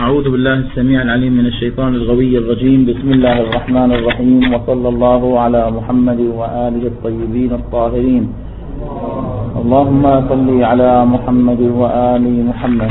أعوذ بالله السميع العليم من الشيطان الغوي الرجيم. بسم الله الرحمن الرحيم، وصلى الله على محمد وآله الطيبين الطاهرين. اللهم صل على محمد وآل محمد.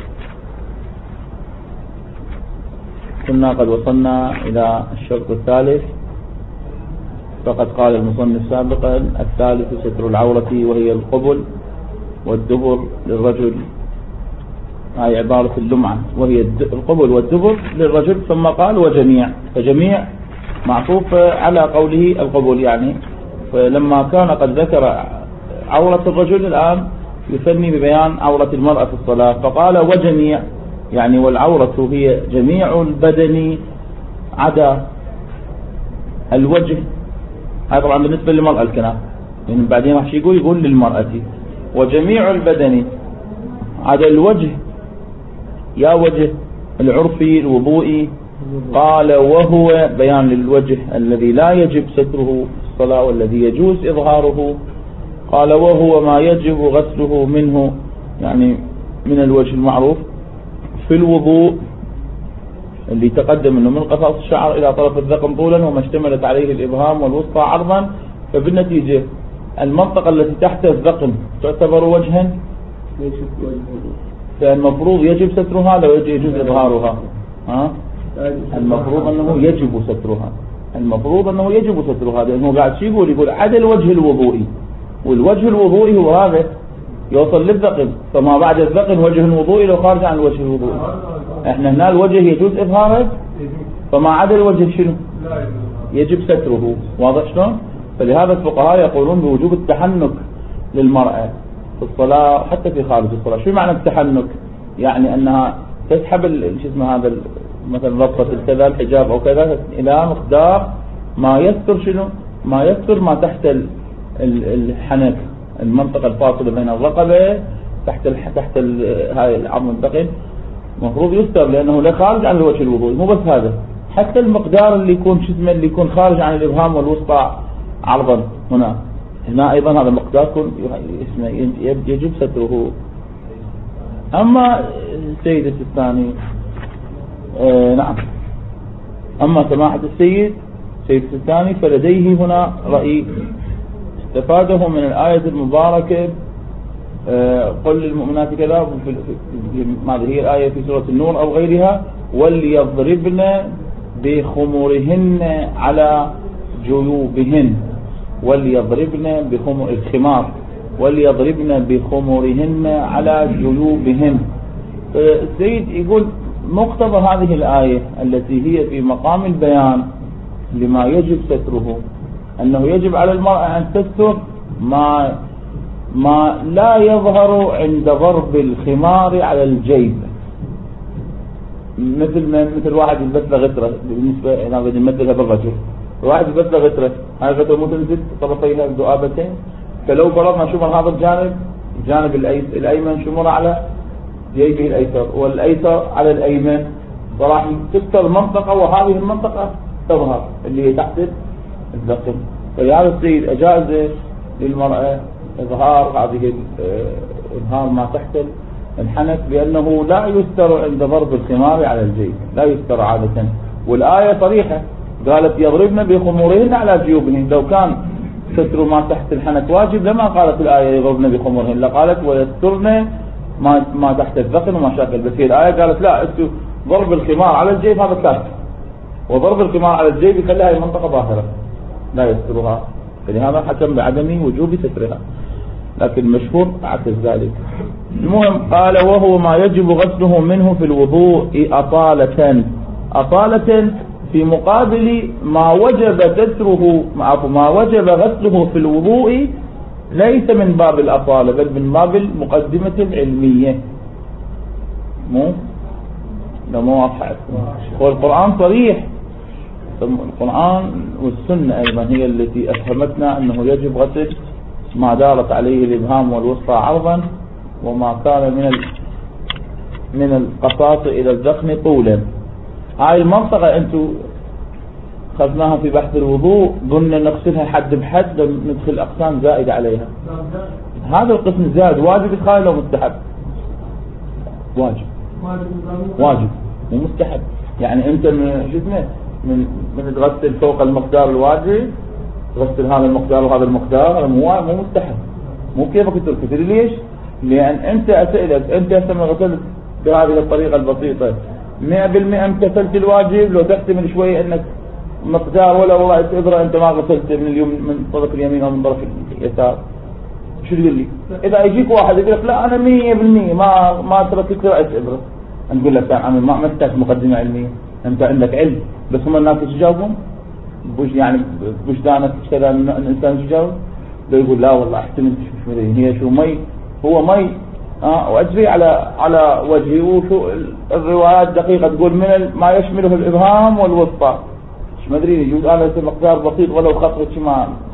كنا قد وصلنا إلى الشرط الثالث، فقد قال المصنف سابقا: الثالث ستر العورة، وهي القبل والدبر للرجل، هاي عبارة اللمعة، وهي القبل والدبر للرجل، ثم قال وجميع، فجميع معطوف على قوله القبل يعني. فلما كان قد ذكر عورة الرجل، الآن يثني ببيان عورة المرأة في الصلاة، فقال وجميع، يعني والعورة هي جميع البدن عدا الوجه. هذا طبعا بالنسبة للمرأة الكلام، يعني بعدين راح يقول للمرأة وجميع البدن عدا الوجه، يا وجه العرفي الوضوئي. قال وهو بيان للوجه الذي لا يجب ستره في الصلاة والذي يجوز إظهاره. قال وهو ما يجب غسله منه، يعني من الوجه المعروف في الوضوء، اللي تقدم انه من قصاص الشعر الى طرف الذقن طولا، وما اشتملت عليه الابهام والوسطى عرضا. فبالنتيجة المنطقة التي تحت الذقن تعتبر وجها، فالمفروض يجب سترها لو يجوز إظهارها. المفروض أنه يجب سترها، المفروض أنه يجب سترها، لأنه قاعد شو يقول عدا الوجه الوضوئي، والوجه الوضوئي هو هذا يوصل للذقن، فما بعد الذقن وجه وضوئي لو خارج عن الوجه الوضوئي. احنا هنا الوجه يجوز إظهاره، فما عدا الوجه شنو؟ يجب ستره. واضح شلون؟ فلهذا الفقهاء يقولون بوجوب التحنك للمرأة في الصلاة حتى في خارج الصلاة. شو معنى التحنك؟ يعني أنها تسحب شو اسمه هذا، مثلا ربطة كذا الحجاب أو كذا إلى مقدار ما يستر شنو؟ ما يستر ما تحت الحنك، المنطقة الفاصلة بين الرقبة تحت هاي العظم الدقن، مفروض يستر، لأنه لا خارج عن الوجه الوضوئي. مو بس هذا، حتى المقدار اللي يكون شو اسمه، اللي يكون خارج عن الإبهام والوسطى عرضا، هنا أيضا هذا المقدار يجب ستره. أما السيد الثاني نعم، أما سماحة السيد الثاني فلديه هنا رأي استفاده من الآية المباركة: قل للمؤمنات كذا، هذه هي الآية في سورة النور أو غيرها: وليضربن بخمرهن على جيوبهن، وليضربن بخمر الخمار، وليضربن بخمرهن على جيوبهن. السيد يقول مقتضى هذه الآية التي هي في مقام البيان لما يجب ستره، أنه يجب على المرأة أن تستر ما لا يظهر عند ضرب الخمار على الجيب، مثل واحد يلبس له غترة، بالنسبة أنا بدي نمثلها بالرجل، واحد يلبس له غترة، هاي الغترة مو تنزل طرفيها ذؤابتين، فلو فرضنا شمر هذا الجانب الأيمن شمر على جيبه الأيسر، والأيسر على الأيمن، فراح تستر منطقة وهذه المنطقة تظهر اللي هي تحت الذقن. فلهذا السيد أجاز للمرأة إظهار هذه إظهار ما تحت الحنك، لأنه لا يستر عند ضرب الخمار على الجيب، لا يستر عادة. والآية صريحة، قالت يضربن بخمورهن على جيوبهن. لو كان ستر ما تحت الحنك واجب لما قالت الآية يضربن بخمورهن، لقالت ويسترن ما تحت الذقن وما شاكل. بس هي الآية قالت لا، ضرب الخمار على الجيب هذا كافر، وضرب الخمار على الجيب يخليها هي منطقة ظاهرة لا يسترها، فلهذا حكم بعدم وجوب سترها، لكن المشهور عكس ذلك. المهم قال وهو ما يجب غسله منه في الوضوء أطالة في مقابل ما وجب ستره، ما وجب غسله في الوضوء، ليس من باب الأطالة بل من باب المقدمة العلمية. مو واضح، والقرآن صريح، القرآن والسنة أيضا هي التي أفهمتنا أنه يجب غسل ما دارت عليه الإبهام والوسطى عرضا، وما كان من القصاص إلى الذقن طولا. هاي المنطقة أنتم خذناها في بحث الوضوء، قلنا نغسلها حد بحد، ندخل أقسام زائدة عليها. هذا القسم الزائد واجب إدخاله لو مستحب؟ واجب. مو مستحب. يعني انت من تغسل فوق المقدار الواجب، تغسل هذا المقدار وهذا المقدار، مو مستحب، مو كيفك تغسل. ليش؟ لان انت اسألك، انت هسه غسلت بهذه الطريقة البسيطة 100% امتثلت الواجب، لو تحتمل شوي انك مقدار ولا والله ابرة انت ما غسلت من طرف اليمين او من طرف اليسار، شو تقول لي؟ اذا يجيك واحد يقول لك لا انا 100% ما تركت رأس ابرة، نقول لك يا عمي ما محتاج مقدمة علمية، انت عندك علم. بس هم الناس يجاوبون يعني بوجدانك كذا الانسان يجاوب، يقول لا والله احتمل مش مدري هي شو مي، هو مي واجري على وجهي. وشو الروايات دقيقة تقول من ما يشمله الابهام والوسطى، مش مدري يجوز انا مقدار بسيط ولو خطوة شي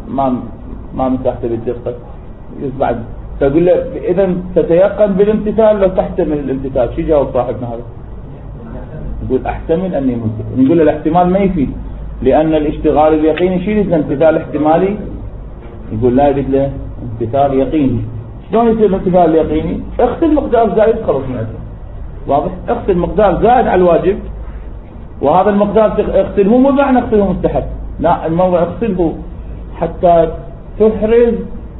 ما مساحته بالدقة يجوز بعد. فاقول له اذا تتيقن بالامتثال لو تحتمل الامتثال. شو جاوب صاحبنا هذا؟ يقول احتمل اني ممتثل. نقول له الاحتمال ما يفيد، لان الاشتغال اليقيني شيء يصير امتثال احتمالي. يقول لا يريد له امتثال يقيني. شلون يصير الامتثال اليقيني؟ اغسل مقدار زائد خلص معك، واضح؟ اغسل مقدار زائد على الواجب، وهذا المقدار اغسله مو معنى اغسله مستحب، لا الموضوع اغسله حتى تحرز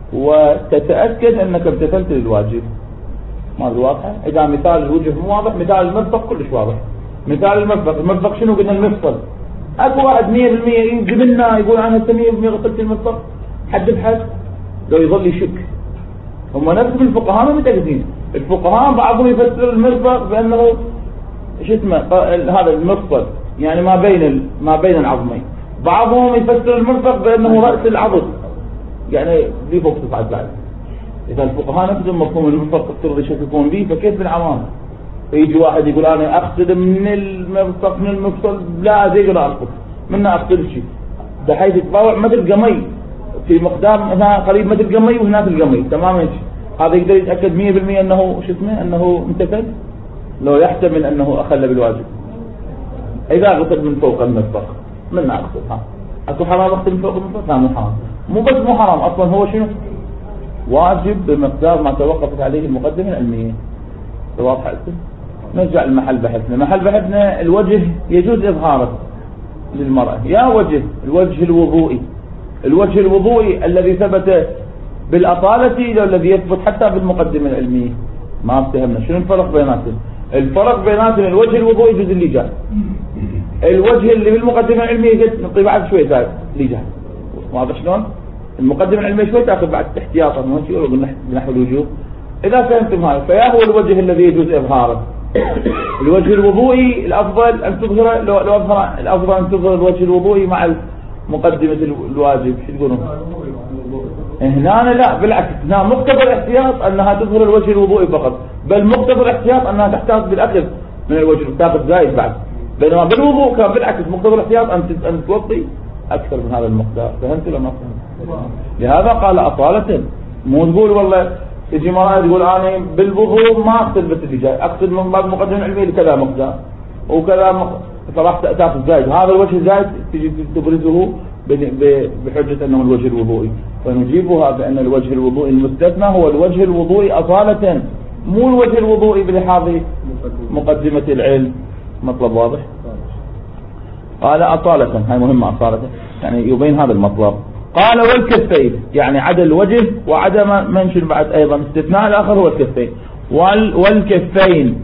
وتتأكد انك امتثلت للواجب. ما ادري واضحه؟ اذا مثال الوجه مو واضح، مثال المرفق كلش واضح. مثال المرفق شنو قلنا؟ المفصل. اكو واحد 100% قبلنا يقول انا 100% غسلت المرفق حد بحد، لو يظل يشك. هم نفس الفقهاء ما متأكدين. الفقهاء بعضهم يفسر المرفق بانه شو اسمه هذا المفصل، يعني ما بين العظمين. بعضهم يفسر المرفق بانه راس العضد، يعني دي فوق تصعد بعد. اذا الفقهاء نفسهم مفهوم المرفق تقدر يشككون به، فكيف بالعوام؟ فيجي واحد يقول انا اقصد من المرفق من المفصل، لا زي كذا اقصد منها اقصد شيء بحيث يتطاوع مثل قمي في مقدار هنا قريب مثل قمي وهناك القمي تماما. هذا يقدر يتاكد 100% انه شو اسمه انه امتثل لو يحتمل انه اخل بالواجب. اذا غسل من فوق المرفق من اقصد اكو حرام اغسل من فوق المرفق؟ لا مو حرام. مو بس مو حرام، اصلا هو شنو؟ واجب بمقدار ما توقفت عليه المقدمه العلميه. واضح الاسم؟ نرجع لمحل بحثنا. محل بحثنا الوجه يجوز اظهاره للمرأة. يا الوجه الوضوئي، الوجه الوضوئي الذي ثبت بالأصالة الذي يثبت حتى بالمقدمة العلمية. ما افتهمنا شنو الفرق بيناتهم؟ الفرق بيناتهم الوجه الوضوئي يجوز اللجاء، الوجه اللي بالمقدمة العلمية قد نعطي بعد شوي زايد لجاء. واضح شلون؟ المقدمة العلمية شوي تاخذ بعد احتياطا مو شيء يقولوا بنحو الوجوه. إذا فهمتم هذا فيا هو الوجه الذي يجوز إظهاره. الوجه الوضوئي الأفضل أن تظهر لو أظهر الأفضل أن تظهر الوجه الوضوئي مع مقدمة الواجب. شو تقولون؟ هنا لا بالعكس، هنا مقتضى الاحتياط أنها تظهر الوجه الوضوئي فقط، بل مقتضى الاحتياط أنها تحتاط بالأخذ من الوجه تاخذ زايد بعد. بينما بالوضوء كان بالعكس مقتضى الاحتياط أن توطي أكثر من هذا المقدار. فهمت ولا ما فهمت؟ لهذا قال أصالة. مو تقول والله تجي مرأة تقول أنا بالوضوء ما أقصد بس اللي جاي، أقصد من بعد مقدمة العلمية لكذا مقدار وكذا فراح تاخذ زايد. هذا الوجه الزايد تجي تبرزه بحجة أنه الوجه الوضوئي، فنجيبها بأن الوجه الوضوئي المستثنى هو الوجه الوضوئي أصالة، مو الوجه الوضوئي بلحاظ مقدمة العلم. مطلب واضح؟ قال أصالة، هاي مهمة أصالة يعني يبين هذا المطلب. قال والكفين، يعني عدا الوجه وعدا منشن بعد أيضا استثناء الآخر هو الكفين. والكفين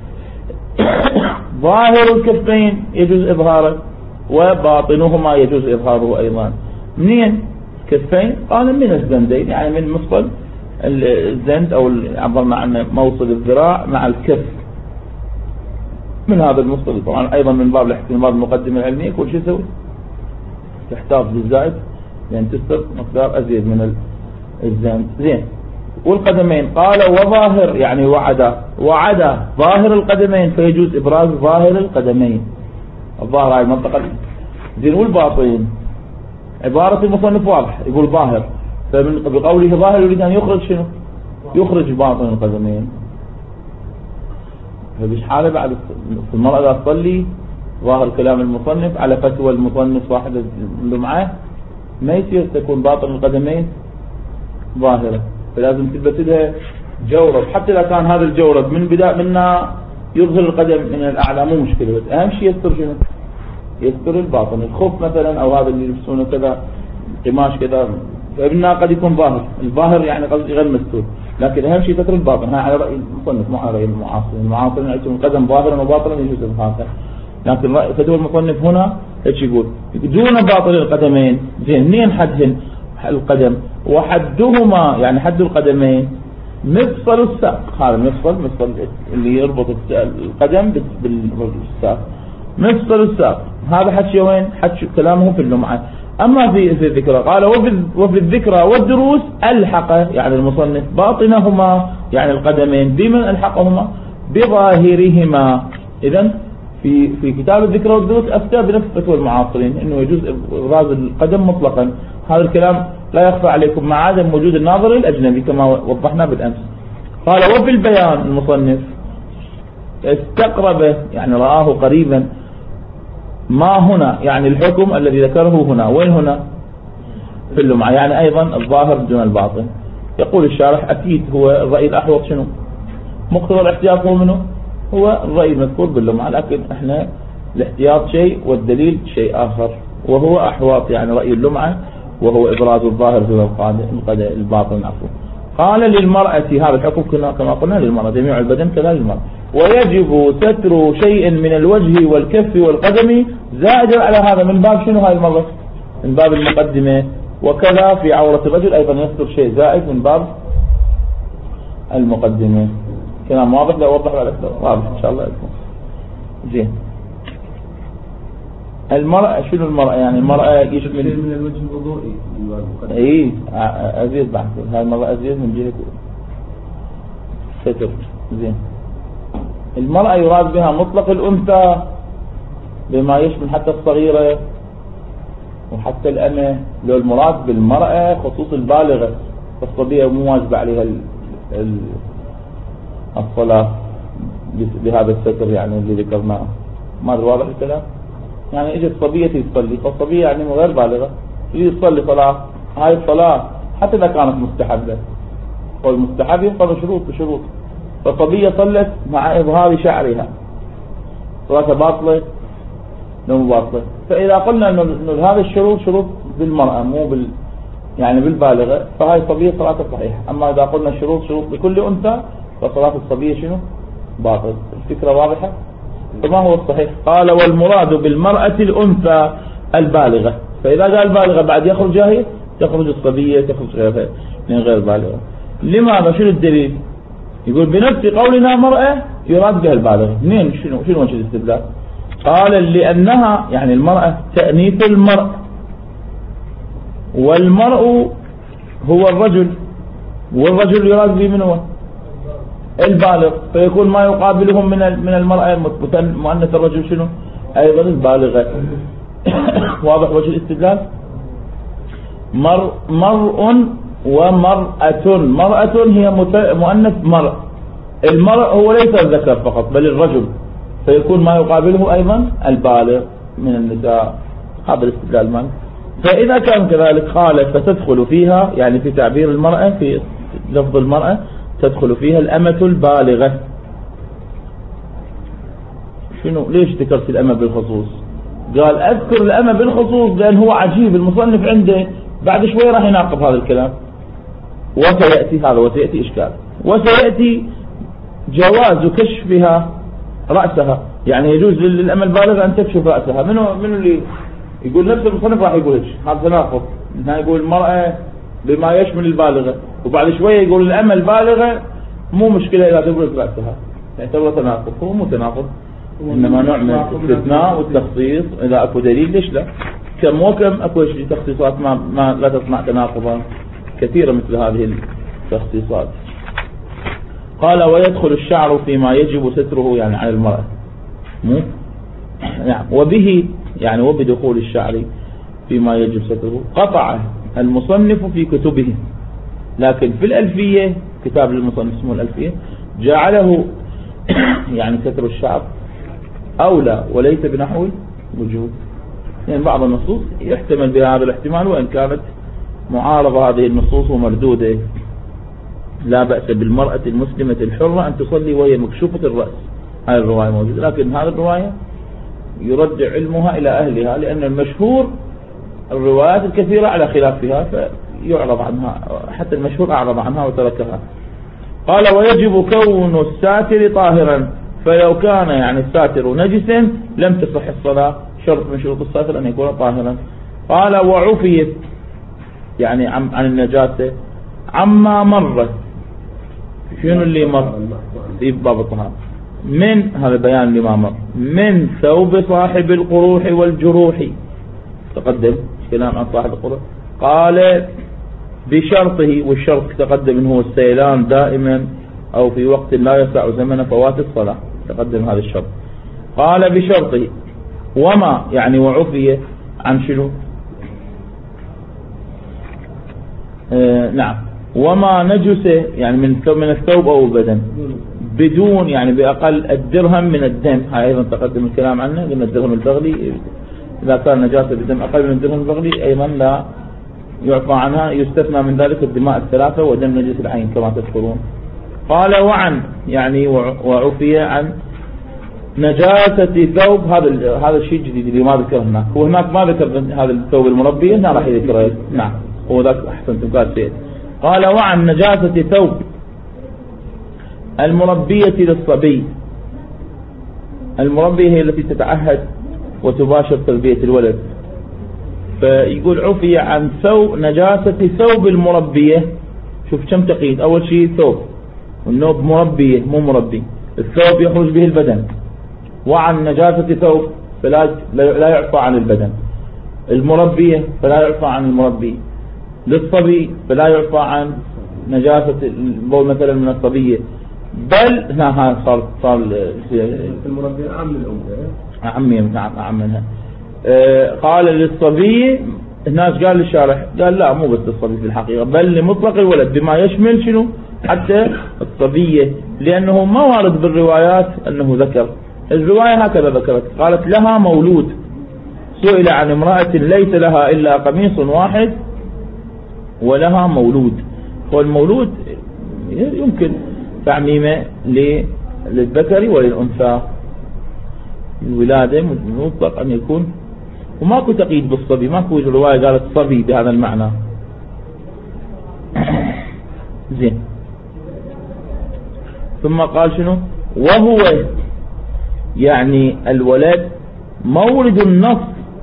ظاهر الكفين يجوز إظهاره وباطنهما يجوز إظهاره أيضا. منين كفين؟ قال من الزندين، يعني من مفصل الزند أو عبرنا عنه موصل الذراع مع الكف، من هذا المفصل. طبعا أيضا من باب الاحتمال المقدمة العلمية كل شيء يسوي تحتاج للزائد يعني تستر مقدار أزيد من الزند. زين. والقدمين قال وظاهر، يعني وعدا ظاهر القدمين فيجوز إبراز ظاهر القدمين. الظاهر هاي المنطقة. زين. والباطن عبارة المصنف واضح يقول ظاهر، فبقوله ظاهر يريد أن يخرج شنو؟ يخرج باطن القدمين. فبش حالة بعد في المرأة إذا تصلي ظاهر كلام المصنف على فتوى المصنف واحد اللي معاه ما يصير تكون باطن القدمين ظاهرة، فلازم تلبس لها جورب، حتى إذا كان هذا الجورب من بداية منا يظهر القدم من الأعلى مو مشكلة، بس أهم شيء يستر شنو؟ يستر الباطن. الخف مثلا أو هذا اللي يلبسونه كذا قماش كذا فإنها قد يكون ظاهر، الظاهر يعني قصدي غير مستور، لكن أهم شيء ستر الباطن. هذا على رأي المصنف مو على رأي المعاصرين يعتبرون القدم ظاهرا وباطنا يجوز هذا، لكن فتوى المصنف هنا ايش يقول؟ دون باطن القدمين. زين منين حدهن القدم؟ وحدهما يعني حد القدمين مفصل الساق. هذا مفصل اللي يربط القدم بالساق، مفصل الساق. هذا حكي وين؟ حكي كلامه في اللمعة. أما في الذكرى قال وفي الذكرى والدروس ألحق يعني المصنف باطنهما يعني القدمين بمن ألحقهما؟ بظاهرهما. إذن في كتاب الذكرى والدروس أفتى بنفس فتوى المعاصرين إنه يجوز إبراز القدم مطلقا. هذا الكلام لا يخفى عليكم مع عدم وجود الناظر الأجنبي كما وضحنا بالأمس. قال وفي البيان المصنف استقرب يعني رآه قريبا ما هنا يعني الحكم الذي ذكره هنا. وين هنا؟ في اللمعة، يعني أيضا الظاهر دون الباطن. يقول الشارح أكيد هو الرأي الأحوط شنو؟ مقتضى الاحتياط هو منه؟ هو الرأي المذكور باللمعة، لكن احنا الاحتياط شيء والدليل شيء آخر، وهو أحوط يعني رأي اللمعة وهو إبراز الظاهر دون الباطن. عفوا. قال للمرأة هذا الحكم كما قلنا للمرأة جميع البدن كذا للمرأة. ويجب ستر شيء من الوجه والكف والقدم زائدا على هذا من باب شنو هاي المرة؟ من باب المقدمة. وكذا في عورة الرجل أيضا يستر شيء زائد من باب المقدمة. كلام واضح؟ لا أوضح ولا أكثر؟ واضح إن شاء الله يكون زين. المرأة شنو المرأة؟ يعني المرأة يشمل من الوجه الوضوئي. اي أزيد بحث هاي المرأة أزيد من جهة ستر. زين. المرأة يراد بها مطلق الأنثى بما يشمل حتى الصغيرة وحتى الأمة. لو المراد بالمرأة خصوص البالغة، الصبية مو واجب عليها الصلاة بهذا الستر يعني اللي ذكرناه. ما واضح الكلام؟ يعني اجت صبية تصلي، فالصبية يعني غير بالغة تصلي صلاة، هاي الصلاة حتى إذا كانت مستحبة، والمستحب يفضل شروط. فالصبية صلت مع إظهار شعرها، صلاة باطلة لو باطلة. فإذا قلنا إنه هذه الشروط شروط بالمرأة مو يعني بالبالغة، فهاي الصبية صلاتها صحيحة. أما إذا قلنا شروط لكل أنثى فصلاة الصبية شنو؟ باطل. الفكرة واضحة؟ فما هو الصحيح؟ قال والمراد بالمرأة الأنثى البالغة. فإذا قال بالغة بعد يخرج هي تخرج الصبية تخرج غيرها من غير بالغة. لماذا؟ شنو الدليل؟ يقول بنفس قولنا مرأة يراد بها البالغة. منين؟ شنو وجه الاستدلال؟ قال لأنها يعني المرأة تأنيث المرء، والمرء هو الرجل، والرجل يراد به من هو؟ البالغ. فيكون ما يقابلهم من المرأة مؤنث الرجل شنو؟ أيضا البالغة. واضح وجه الاستدلال؟ مرء ومرأة. مرأة هي مؤنث مرء، المرء هو ليس الذكر فقط بل الرجل، فيكون ما يقابله أيضا البالغ من النساء. هذا الاستدلال مال. فإذا كان كذلك قال فتدخل فيها يعني في تعبير المرأة في لفظ المرأة تدخل فيها الأمة البالغة. شنو؟ ليش ذكرت الأمة بالخصوص؟ قال أذكر الأمة بالخصوص لأن هو عجيب المصنف عنده بعد شوي راح يناقض هذا الكلام، وسيأتي إشكال، وسيأتي جواز كشفها رأسها. يعني يجوز للأمة البالغة أن تكشف رأسها. منو اللي يقول؟ نفس المصنف راح يقول هذا تناقض. هنا يقول المرأة بما يشمل البالغة، وبعد شوية يقول الأمة البالغة مو مشكلة إذا تبرز رأسها. يعتبر تناقض. هو مو تناقض، إنما نوع من الاستثناء والتخصيص. إذا أكو دليل ليش لا؟ كم أكو تخصيصات ما لا تصنع تناقضا كثيرة مثل هذه التخصيصات. قال ويدخل الشعر فيما يجب ستره يعني على المرأة مو نعم. وبه يعني وبدخول الشعر فيما يجب ستره قطع المصنف في كتبه، لكن في الألفية كتاب للمصنف اسمه الألفية جعله يعني ستر الشعر أولى وليس بنحو وجوب. يعني بعض النصوص يحتمل بها هذا الاحتمال، وإن كانت معارضة هذه النصوص ومردودة. لا بأس بالمرأة المسلمة الحرة أن تصلي وهي مكشوفة الرأس هاي الرواية موجودة، لكن هذه الرواية يرد علمها إلى أهلها، لأن المشهور الروايات الكثيرة على خلافها فيعرض عنها، حتى المشهور أعرض عنها وتركها. قال ويجب كون الساتر طاهرا، فلو كان يعني الساتر نجسا لم تصح الصلاة، شرط من شروط الساتر أن يكون طاهرا. قال وعفيت يعني عن النجاسة عما مر، شنو اللي مر في باب الطهارة؟ من هذا بيان لما مر، من ثوب صاحب القروح والجروح، تقدم كلام عن صاحب القروح. قال بشرطه، والشرط تقدم انه هو السيلان دائما او في وقت لا يسع زمن فوات الصلاة، تقدم هذا الشرط. قال بشرطه وما يعني وعفية عن شنو؟ نعم، وما نجسه يعني من الثوب او البدن بدون يعني بأقل الدرهم من الدم، هاي أيضا تقدم الكلام عنه، قلنا الدرهم البغلي إذا كان نجاسة بدم أقل من الدرهم البغلي أيضا لا يعفى عنها، يستثنى من ذلك الدماء الثلاثة ودم نجس العين كما تذكرون. قال وعن يعني وعفي عن نجاسة ثوب، هذا الشيء الجديد اللي ما ذكر هناك، وهناك ما ذكر هذا الثوب المربي، هنا راح يذكره. نعم هو ذاك أحسنتم قال سيد. قال وعن نجاسة ثوب المربية للصبي، المربية هي التي تتعهد وتباشر تربية الولد، فيقول عفي عن نجاسة ثوب المربية. شوف كم تقييد، أول شيء ثوب، النوب مربية مو مربي، الثوب يخرج به البدن، وعن نجاسة ثوب فلا لا يعفى عن البدن، المربية فلا يعفى عن المربي، للصبي فلا يعفى عن نجاسة البول مثلا من الصبية، بل هنا صار المربي عام من الأم عمي نعم منها. قال للصبي، الناس قال للشارح قال لا مو بس الصبي في الحقيقة، بل لمطلق الولد بما يشمل شنو حتى الصبية، لأنه ما وارد بالروايات أنه ذكر، الرواية هكذا ذكرت. قالت لها مولود، سئل عن امرأة ليس لها إلا قميص واحد ولها مولود، والمولود يمكن تعميمه للذكر وللأنثى، الولادة مطلق أن يكون، وماكو تقييد بالصبي، ماكو رواية قالت صبي بهذا المعنى. زين، ثم قال شنو؟ وهو يعني الولد مورد النص،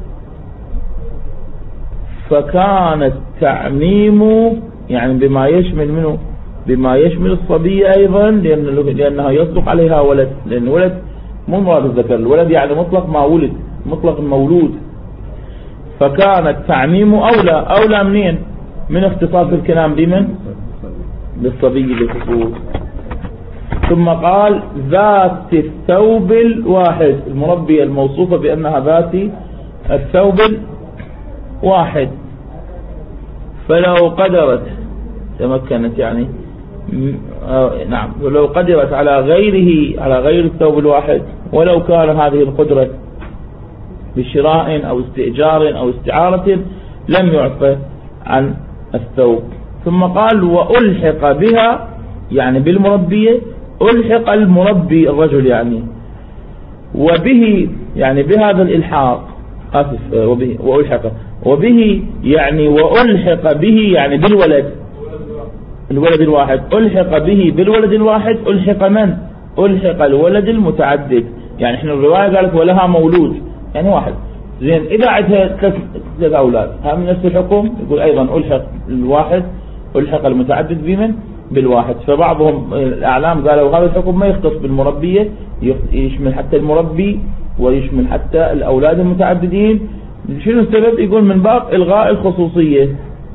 فكان التعميم يعني بما يشمل منه بما يشمل الصبية أيضا، لأنها يصدق عليها ولد، لأن الولد مو مراد الذكر، الولد يعني مطلق ما ولد، مطلق المولود، فكان التعميم أولى منين؟ من اختصاص الكلام بمن؟ بالصبي بالخصوص. ثم قال ذات الثوب الواحد، المربية الموصوفة بأنها ذات الثوب الواحد، فلو قدرت تمكنت يعني نعم، ولو قدرت على غير الثوب الواحد، ولو كان هذه القدرة بشراء أو استئجار أو استعارة لم يعفى عن الثوب. ثم قال وألحق بها يعني بالمربية، ألحق المربي الرجل يعني، وبه يعني بهذا الإلحاق وبه وألحق وبه يعني وألحق به يعني بالولد، الولد الواحد، ألحق به بالولد الواحد، ألحق من؟ ألحق الولد المتعدد، يعني احنا الرواية قالت ولها مولود يعني واحد، زين إذا عندها ثلاث أولاد هم نفس الحكم، يقول أيضا ألحق الواحد، ألحق المتعدد بمن؟ بالواحد. فبعضهم الأعلام قالوا هذا الحكم ما يختص بالمربية، يشمل حتى المربي ويشمل حتى الأولاد المتعددين. شنو السبب؟ يقول من باب إلغاء الخصوصية،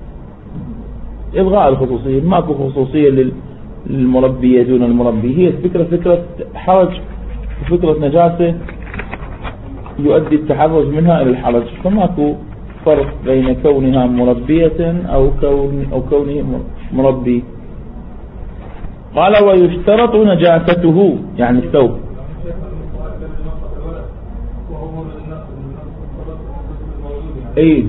إلغاء الخصوصية، ماكو خصوصية للمربية دون المربي، هي الفكرة فكرة حرج وفكرة نجاسة يؤدي التحرز منها إلى الحرج، فماكو فرق بين كونها مربية أو كونه مربي. قال ويشترط نجاسته يعني الثوب. ايه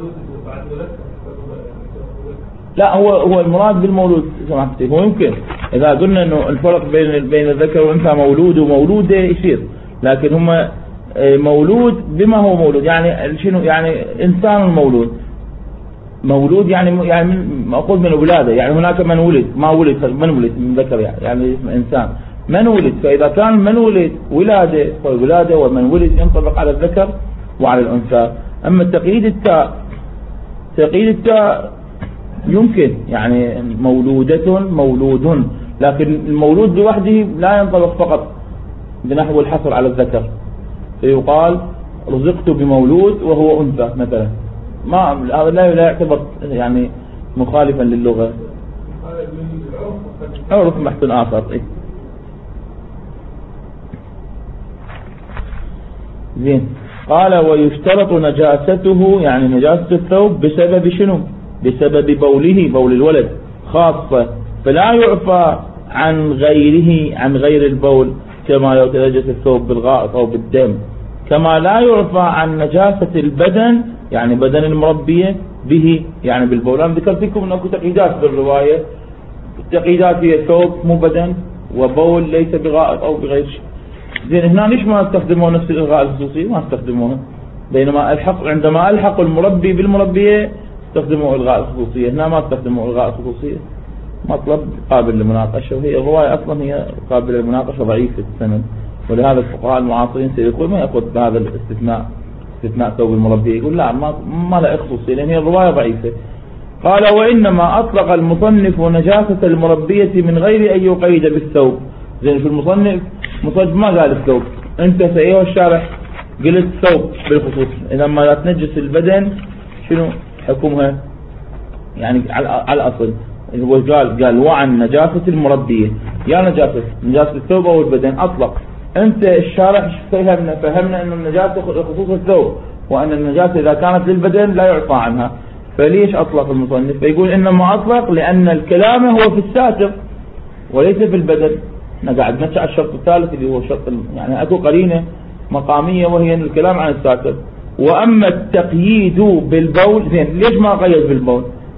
لا، هو المراد بالمولود سمعتي، هو يمكن إذا قلنا إنه الفرق بين الذكر والأنثى مولود ومولودة يصير، لكن هم مولود بما هو مولود، يعني شنو يعني إنسان مولود يعني مأخوذ من الولادة، يعني هناك من ولد من ولد من ذكر يعني اسم إنسان من ولد، فإذا كان من ولد ولادة فالولادة ومن ولد ينطبق على الذكر وعلى الأنثى. أما تقييد التاء يمكن يعني مولودة مولود، لكن المولود لوحده لا ينطبق فقط بنحو الحصر على الذكر، فيقال رزقت بمولود وهو أنثى مثلا، هذا لا يعتبر يعني مخالفا للغة، عرف بحث آخر. زين. قال ويشترط نجاسته يعني نجاسة الثوب بسبب شنو؟ بسبب بول الولد خاصة، فلا يعفى عن غيره عن غير البول، كما لو تنجس الثوب بالغائط أو بالدم، كما لا يعفى عن نجاسة البدن يعني بدن المربية به يعني بالبول. أنا ذكرت لكم أنه تقييدات بالرواية، التقييدات هي ثوب مو بدن، وبول ليس بغائط أو بغير شيء. زين هنا ليش ما استخدموا نفس الإلغاء الخصوصي؟ ما استخدموها، بينما عندما ألحق المربي بالمربية استخدموا إلغاء الخصوصية، هنا ما استخدموا إلغاء الخصوصية. مطلب قابل للمناقشة، وهي الرواية أصلا هي قابلة للمناقشة ضعيفة السند، ولهذا الفقهاء المعاصرين سيقول ما يأخذ بهذا الاستثناء ثوب المربي، يقول لا ما لا خصوصية لأن هي الرواية ضعيفة. قال وإنما أطلق المصنف نجاسة المربية من غير أن يقيد بالثوب. زين في المصنف ما قال الثوب، أنت سأيه الشارح قلت ثوب بالخصوص، إذا ما لا تنجس البدن شنو حكمها؟ يعني على الأصل هو قال وعن نجاسة المربية، يا نجاسة الثوب أو البدن أطلق. أنت الشارح فهمنا أن النجاسة خصوص الثوب، وأن النجاسة إذا كانت للبدن لا يعفى عنها، فليش أطلق المصنف؟ فيقول إنما أطلق لأن الكلام هو في الساتر وليس في البدن. قاعد نمشي على الشرط الثالث اللي هو شرط يعني أكو قرينة مقامية وهي الكلام عن الساتر. وأما التقييد بالبول، زين ليش ما قيد بالبول؟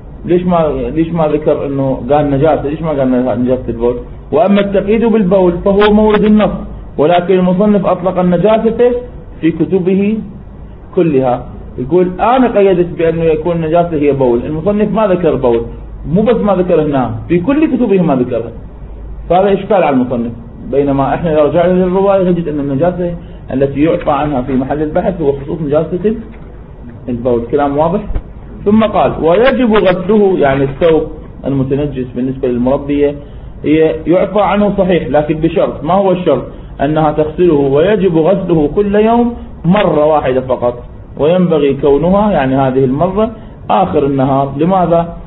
ليش ما ذكر إنه قال نجاسة؟ ليش ما قال نجاسة البول؟ وأما التقييد بالبول فهو مورد النص، ولكن المصنف أطلق النجاسة في كتبه كلها. يقول أنا قيدت بأنه يكون نجاسة هي بول، المصنف ما ذكر بول، مو بس ما ذكر هنا، في كل كتبه ما ذكرها، فهذا إشكال على المصنف. بينما إحنا لو رجعنا للرواية نجد أن النجاسة التي يعفى عنها في محل البحث هو خصوص نجاسة البول. كلام واضح. ثم قال ويجب غسله، يعني الثوب المتنجس بالنسبة للمربية هي يعفى عنه صحيح، لكن بشرط. ما هو الشرط؟ أنها تغسله، ويجب غسله كل يوم مرة واحدة فقط، وينبغي كونها يعني هذه المرة آخر النهار. لماذا؟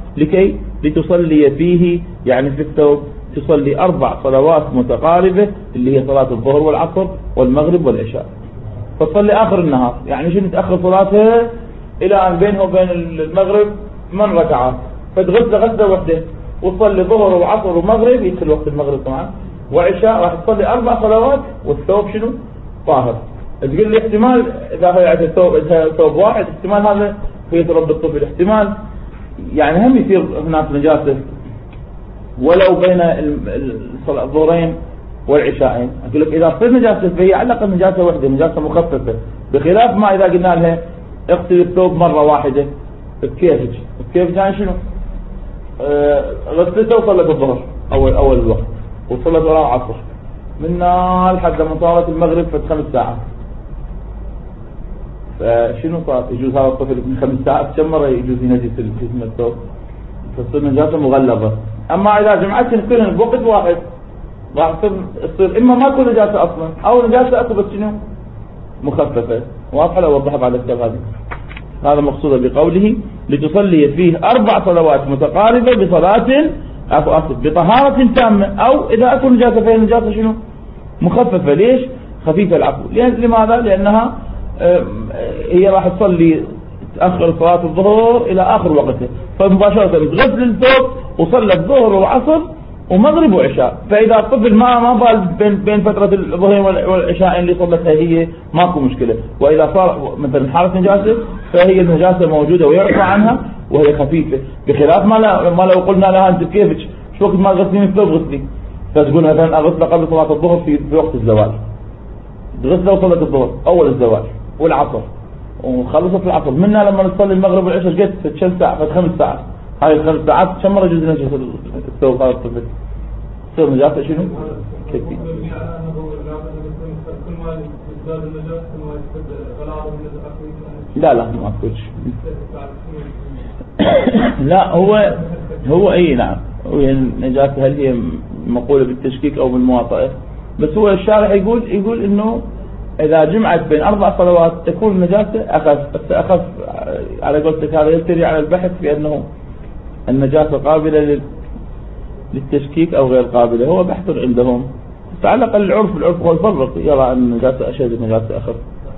لتصلي فيه يعني في الثوب تصلي 4 صلوات متقاربة اللي هي صلاة الظهر والعصر والمغرب والعشاء، فتصلي آخر النهار. يعني شنو تأخر صلاتها إلى أن بينه وبين المغرب 8 ركعات، فتغسل غسلة وحدة وتصلي ظهر وعصر ومغرب، يدخل وقت المغرب طبعا، وعشاء راح تصلي 4 صلوات والثوب شنو طاهر. تقول لي احتمال إذا هي ثوب واحد، احتمال هذا في تربي الطفل، احتمال يعني هم يصير هناك نجاسة ولو بين الظهرين والعشاءين. أقول لك إذا صار نجاسة فهي على الأقل نجاسة واحدة، نجاسة مخففة، بخلاف ما إذا قلنا لها اغسل الثوب مرة واحدة. كيف يعني شنو؟ غسلته وصلت الظهر أول الوقت، وصلت وراء العصر، منها لحد ما صارت المغرب في 5 ساعات، فشنو صار؟ يجوز هذا الطفل من 5 ساعات كم مرة يجوز ينجس جسم الثوب؟ تصير نجاسة مغلظة. أما إذا جمعتهم كلهم بوقت واحد راح تصير إما ما تكون نجاسة أصلا، أو نجاسة أكو بس شنو مخففة. واضحة لو وضحها بعد الكتاب هذا مقصود بقوله لتصلي فيه 4 صلوات متقاربة بطهارة تامة، أو إذا أكو نجاسة فهي نجاسة شنو مخففة. ليش خفيفة العفو؟ لماذا؟ لأنها هي راح تصلي تأخر صلاة الظهر إلى آخر وقتها، فمباشرة تغسل الثوب وصلت الظهر والعصر ومغرب وعشاء. فإذا الطفل ما بال بين فترة الظهر والعشاء اللي صلتها هي ماكو مشكلة. وإذا صار مثلا حالة نجاسة فهي النجاسة موجودة ويعفى عنها وهي خفيفة، بخلاف ما لو قلنا لها أنت كيف شو وقت ما تغسلين الثوب غسلي، فتقول مثلا اغسله قبل صلاة الظهر في وقت الزواج، تغسله وصلت الظهر اول الزواج والعصر وخلصت العصر، منها لما نصلي المغرب والعشاء جت كم ساعة، فت 5 ساعات، هاي ال5 ساعات كم مرة يجوز نجس الثوب هذا الطفل؟ تصير نجاسة شنو؟ كثير. لا ما أقولش. لا هو أي نعم، هو النجاسة هل هي مقولة بالتشكيك أو بالمواطئة، بس هو الشارع يقول إنه إذا جمعت بين 4 صلوات تكون النجاسة أخف على قولتك، هذا يستري على البحث في أنه النجاسة قابلة للتشكيك أو غير قابلة، هو بحث عندهم، فعلى الأقل العرف هو يفرق، يرى أن النجاسة أشد النجاسة أخف.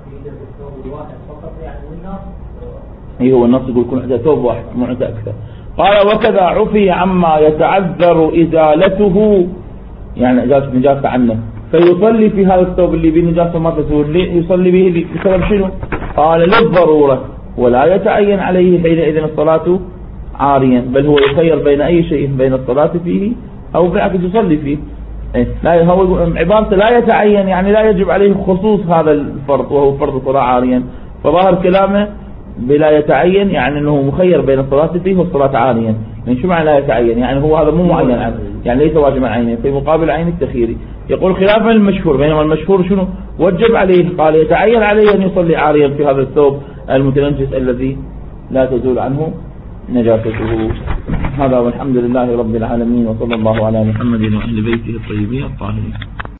هو النص يقول كن عندها ثوب واحد مو عندها أكثر. قال وكذا عفي عما يتعذر إزالته، يعني إزالة نجاسة عنه، فيصلي في هذا الثوب اللي به نجاسة ما تزول، يصلي به بسبب شنو؟ قال للضرورة، ولا يتعين عليه حينئذ الصلاة عاريا، بل هو يخير بين أي شيء، بين الصلاة فيه أو بالعكس يصلي فيه. لا هو عبارة لا يتعين يعني لا يجب عليه خصوص هذا الفرض وهو فرض الصلاة عاريا، فظاهر كلامه بلا يتعين يعني أنه مخير بين الصلاة فيه والصلاة عاريا. يعني شو معنى لا يتعين؟ يعني هو هذا مو معين عنه، يعني ليس واجبا عينيا، في مقابل عين التخييري. يقول خلافا المشهور، بينما المشهور شنو؟ وجب عليه، قال يتعين عليه أن يصلي عاريا في هذا الثوب المتنجس الذي لا تزول عنه نجاسته. هذا والحمد لله رب العالمين، وصلى الله على محمد وأهل بيته الطيبين الطاهرين.